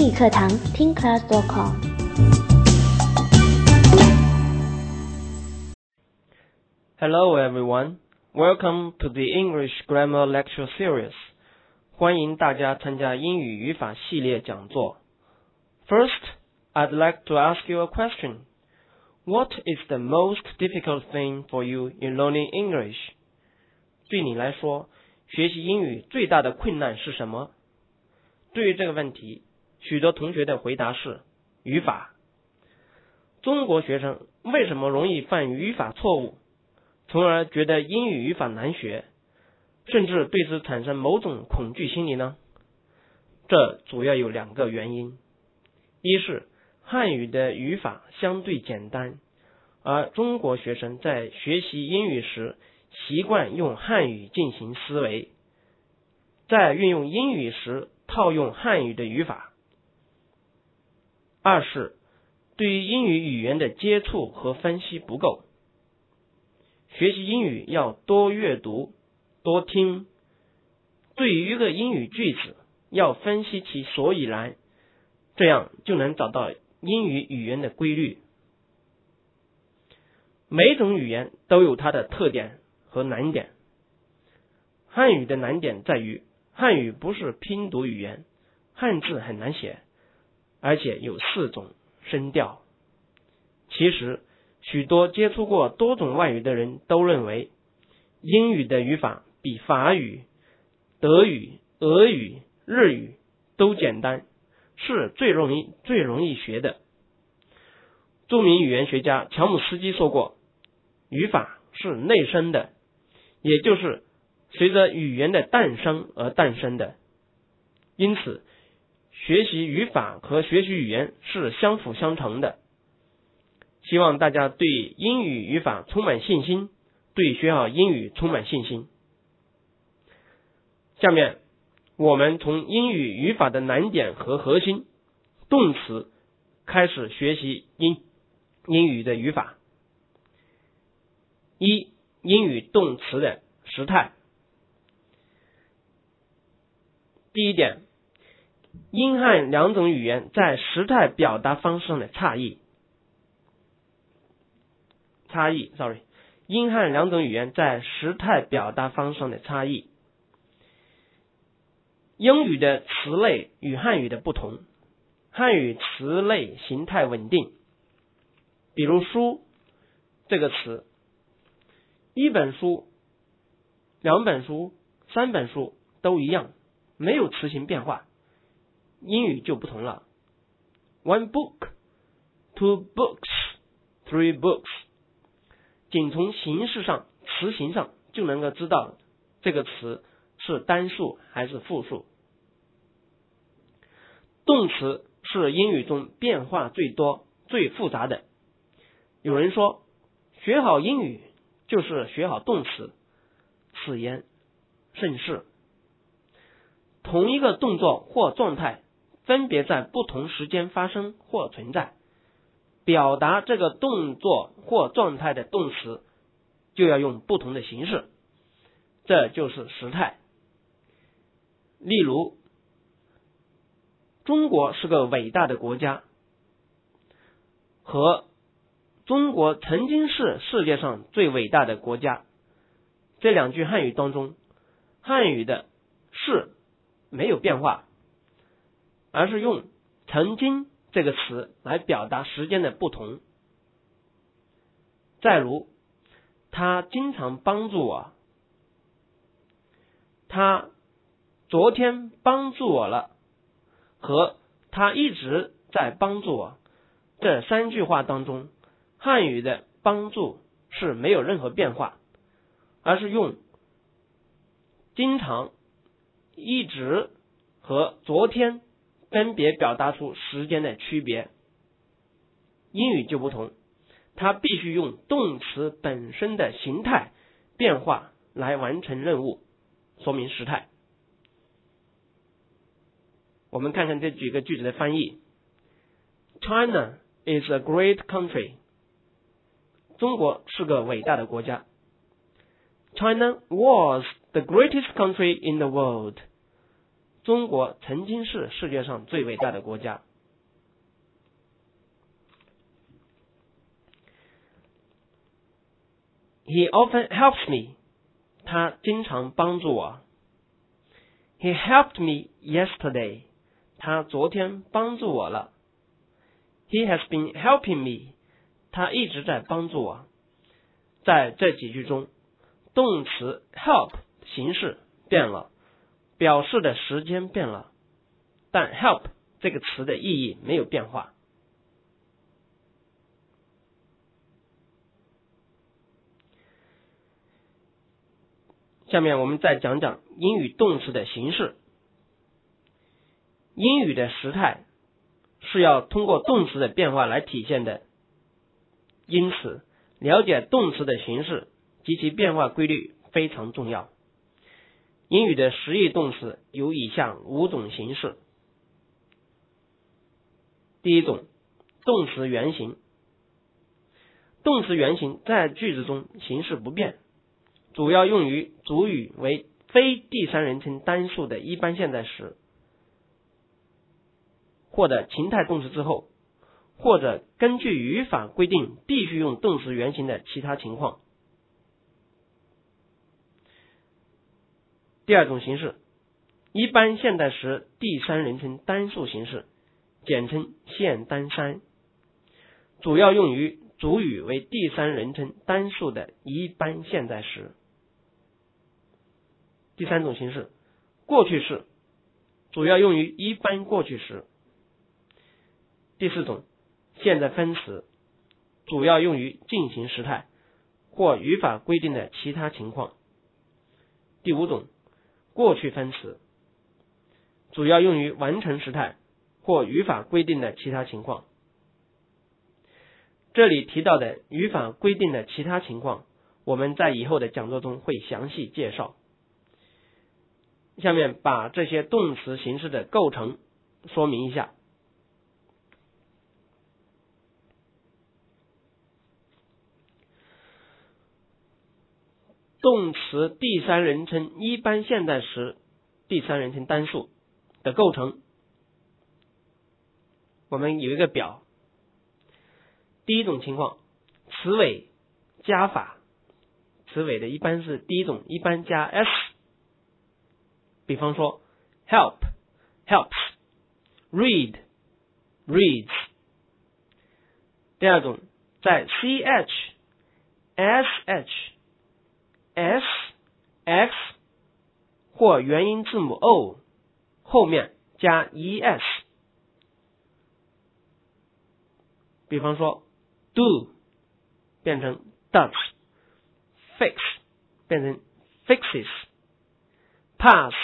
英语课堂听 class.com。 Hello everyone, welcome to the English Grammar Lecture Series. 欢迎大家参加英语语法系列讲座。First, I'd like to ask you a question. What is the most difficult thing for you in learning English? 对你来说，学习英语最大的困难是什么？对于这个问题，许多同学的回答是语法。中国学生为什么容易犯语法错误，从而觉得英语语法难学，甚至对此产生某种恐惧心理呢？这主要有两个原因。一是汉语的语法相对简单，而中国学生在学习英语时习惯用汉语进行思维，在运用英语时套用汉语的语法。二是对于英语语言的接触和分析不够。学习英语要多阅读、多听，对于一个英语句子要分析其所以然，这样就能找到英语语言的规律。每种语言都有它的特点和难点。汉语的难点在于，汉语不是拼读语言，汉字很难写，而且有4种声调。其实，许多接触过多种外语的人都认为，英语的语法比法语、德语、俄语、日语都简单，是最容易学的。著名语言学家乔姆斯基说过，语法是内生的，也就是随着语言的诞生而诞生的。因此，学习语法和学习语言是相辅相成的。希望大家对英语语法充满信心，对学好英语充满信心。下面我们从英语语法的难点和核心动词开始学习英语的语法。一、英语动词的时态。第一点，英汉两种语言在时态表达方式上的差异。英汉两种语言在时态表达方式上的差异。英语的词类与汉语的不同，汉语词类形态稳定。比如书这个词，一本书、2本书、3本书都一样，没有词形变化。英语就不同了， One book, 2 books, 3 books。仅从形式上、词形上就能够知道这个词是单数还是复数。动词是英语中变化最多、最复杂的。有人说，学好英语就是学好动词，此言甚是。同一个动作或状态分别在不同时间发生或存在，表达这个动作或状态的动词就要用不同的形式，这就是时态。例如，中国是个伟大的国家和中国曾经是世界上最伟大的国家，这两句汉语当中，汉语的是没有变化，而是用曾经这个词来表达时间的不同。再如，他经常帮助我，他昨天帮助我了，和他一直在帮助我，这3句话当中，汉语的帮助是没有任何变化，而是用经常、一直和昨天分别表达出时间的区别。英语就不同，它必须用动词本身的形态变化来完成任务，说明时态。我们看看这几个句子的翻译。China is a great country. 中国是个伟大的国家。China was the greatest country in the world. 中国曾经是世界上最伟大的国家。He often helps me. 他经常帮助我。He helped me yesterday. 他昨天帮助我了。He has been helping me. 他一直在帮助我。在这几句中，动词 help 形式变了，表示的时间变了，但 help 这个词的意义没有变化。下面我们再讲讲英语动词的形式。英语的时态是要通过动词的变化来体现的，因此了解动词的形式及其变化规律非常重要。英语的实义动词有以下5种形式。第一种，动词原形。动词原形在句子中形式不变，主要用于主语为非第三人称单数的一般现在时，或者情态动词之后，或者根据语法规定必须用动词原形的其他情况。第二种形式，一般现在时第三人称单数形式，简称现单三，主要用于主语为第三人称单数的一般现在时。第三种形式，过去式，主要用于一般过去时。第四种，现在分词，主要用于进行时态或语法规定的其他情况。第五种，过去分词，主要用于完成时态或语法规定的其他情况。这里提到的语法规定的其他情况，我们在以后的讲座中会详细介绍。下面把这些动词形式的构成说明一下。动词第三人称一般现在时第三人称单数的构成，我们有一个表。第一种情况，词尾加法，词尾的一般是第一种，一般加 s， 比方说 help helps， read reads。 第二种，在 ch sh s x 或元音字母 o 后面加 es， 比方说 do 变成 does， fix 变成 fixes， pass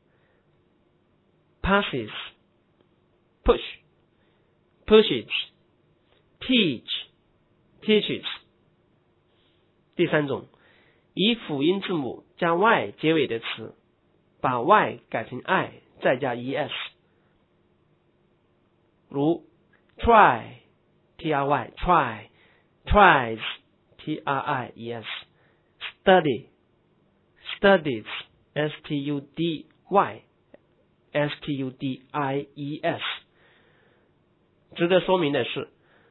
passes， push pushes， teach teaches。 第三种，以辅音字母加 y 结尾的词，把 y 改成 i 再加 es， 如 try try try tries tries， study studies study studies。 值得说明的是，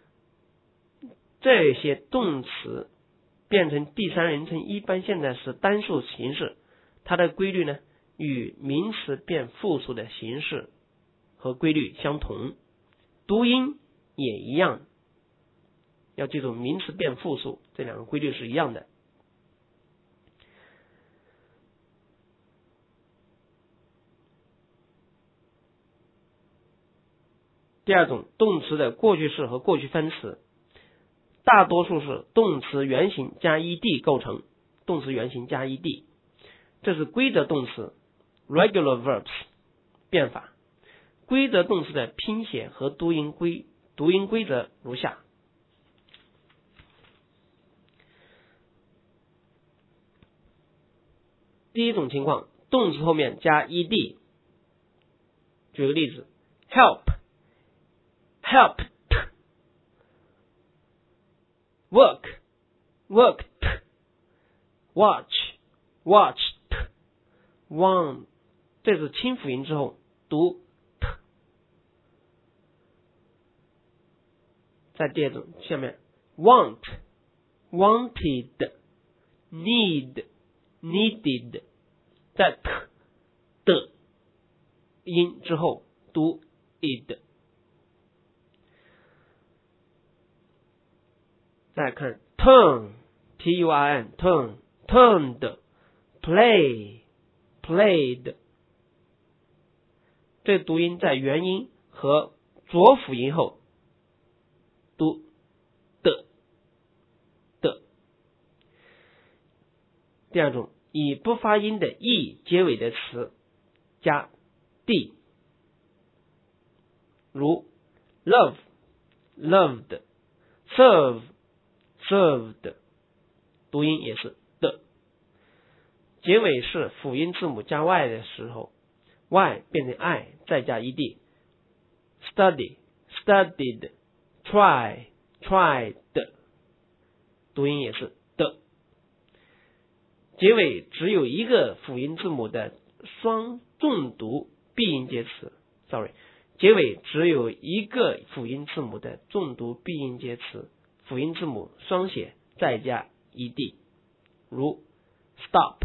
这些动词变成第三人称一般现在时单数形式，它的规律呢与名词变复数的形式和规律相同，读音也一样。要记住，名词变复数这两个规律是一样的。第二种，动词的过去式和过去分词，大多数是动词原形加 ed 构成，动词原形加 ed， 这是规则动词 regular verbs 变法。规则动词的拼写和读音规则如下。第一种情况，动词后面加 ed， 举个例子 help helped， work worked， watch watched， won， 这是清辅音之后读 t。在第二种下面 want wanted need needed， 在 t 的音之后读 id。再来看 turn turn turn turned play played， 这读音在元音和浊辅音后读的。第二种，以不发音的 e 结尾的词加 d， 如 love loved serve served， 读音也是的。结尾是辅音字母加 y 的时候， y 变成 i 再加 ed， study studied try tried， 读音也是的。结尾只有一个辅音字母的双重读闭音节词 结尾只有一个辅音字母的重读闭音节词，辅音字母双写再加 ed， 如 stop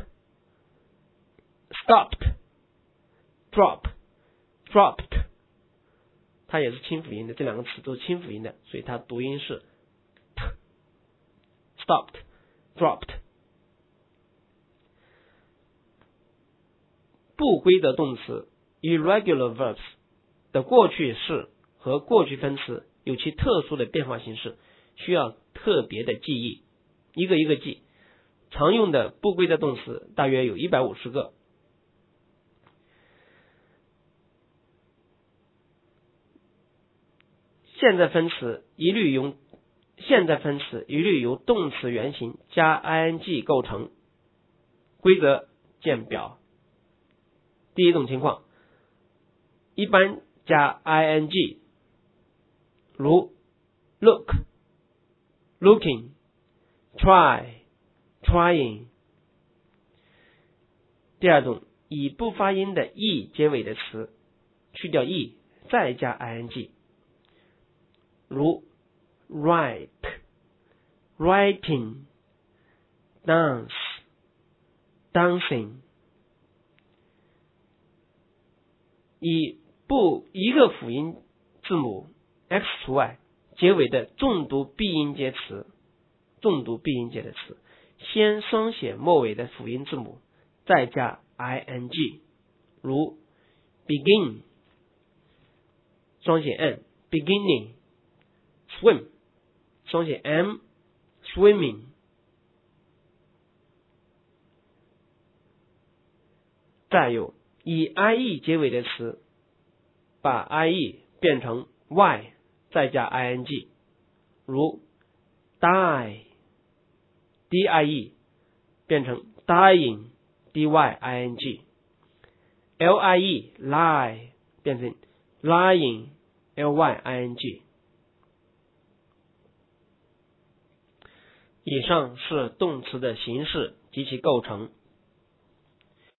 stopped drop dropped， 它也是清辅音的，这两个词都是清辅音的，所以它读音是 t stopped dropped。不规则动词 irregular verbs 的过去式和过去分词有其特殊的变化形式，需要特别的记忆，一个一个记。常用的不规则动词大约有150个。现在分词一律由动词原形加 ing 构成，规则见表。第一种情况，一般加 ing， 如 look looking try trying。第二种，以不发音的 e 结尾的词，去掉 e 再加 ing， 如 write writing dance dancing。以一个辅音字母 x 除外结尾的重读闭音节词，先双写末尾的辅音字母，再加 ing， 如 begin 双写 n beginning swim 双写 m swimming。再有以 ie 结尾的词，把 ie 变成 y 再加 ing， 如 die die 变成 dying dying， lie lie 变成 lying lying。 以上是动词的形式及其构成。